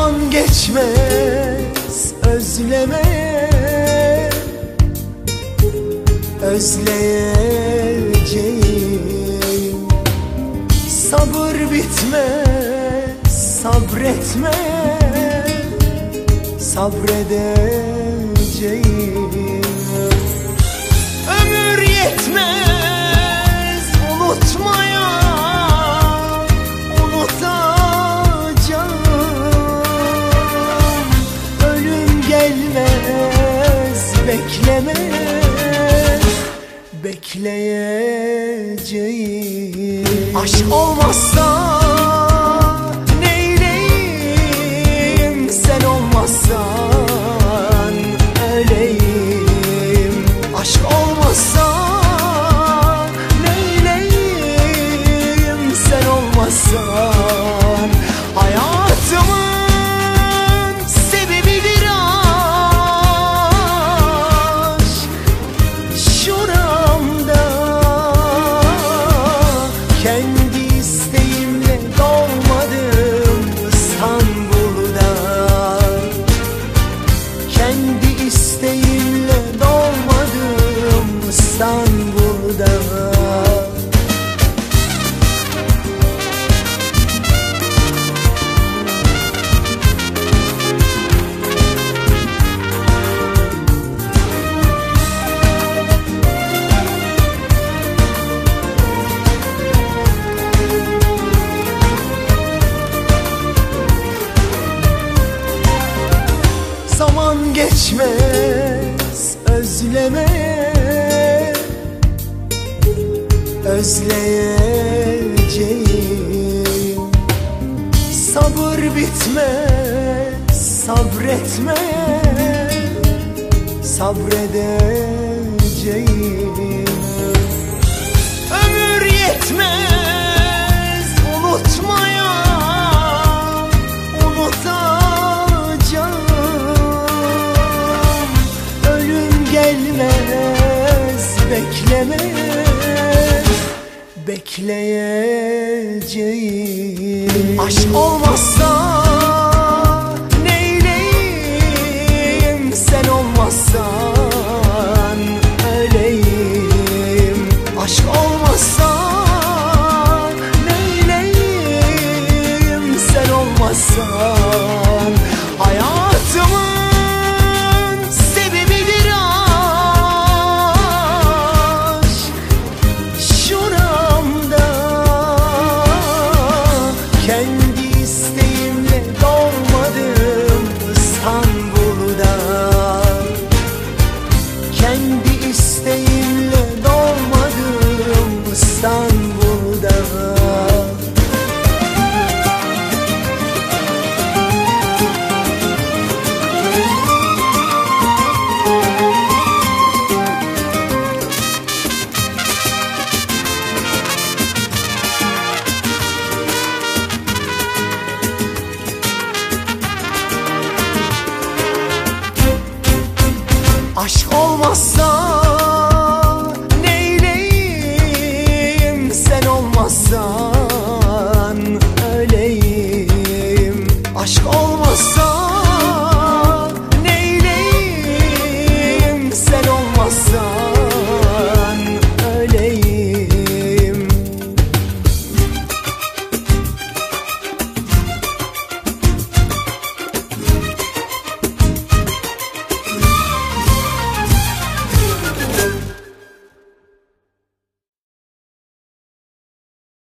Zaman geçmez özlemeye, özleyeceğim. Sabır bitmez sabretmeye, sabredeceğim. Ömür yetmez unutmaya, unutacağım. Ölüm gelmez beklemeye, bekleyeceğim. Aşk olmazsa neyleyim, sen olmazsan öleyim. Aşk olmazsa neyleyim, sen olmazsan. Hayatımın sebebidir aşk, şuramda. Kendi isteğimle doğmadım İstanbul'da. Kendi isteğimle doğmadım İstanbul'da. Zaman geçmez özlemeye, özleyeceğim. Sabır bitmez sabretmeye, sabredeceğim. Ömür yetmez unutmaya, unutacağım. Ölüm gelmez beklemeye, bekleyeceğim. Aşk olmazsa neyleyim, sen olmazsan öleyim. Aşk olmazsa neyleyim, sen olmazsan.